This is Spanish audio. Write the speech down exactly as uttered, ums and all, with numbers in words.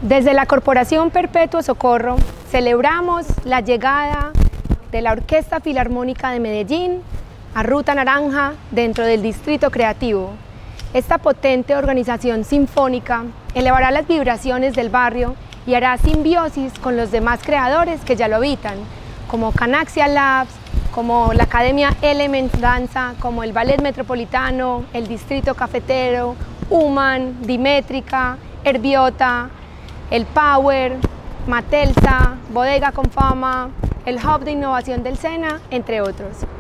Desde la Corporación Perpetuo Socorro celebramos la llegada de la Orquesta Filarmónica de Medellín a Ruta Naranja dentro del Distrito Creativo. Esta potente organización sinfónica elevará las vibraciones del barrio y hará simbiosis con los demás creadores que ya lo habitan, como Canaxia Labs, como la Academia Elements Danza, como el Ballet Metropolitano, el Distrito Cafetero, Human, Dimétrica, Herbiota, el Power, Matelsa, Bodega con Fama, el Hub de Innovación del SENA, entre otros.